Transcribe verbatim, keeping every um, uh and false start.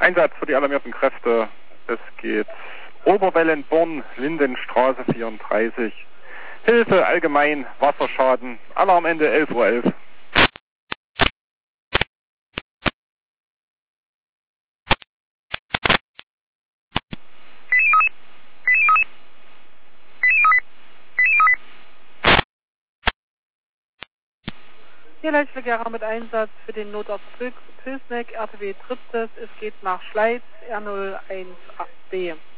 Einsatz für die alarmierten Kräfte. Es geht Oberwellenborn, Lindenstraße vierunddreißig. Hilfe, allgemein, Wasserschaden. Alarmende elf Uhr elf. Hier Leitstelle mit Einsatz für den Notarzt Pilsneck, R T W Triptis. Es geht nach Schleiz, R null eins B.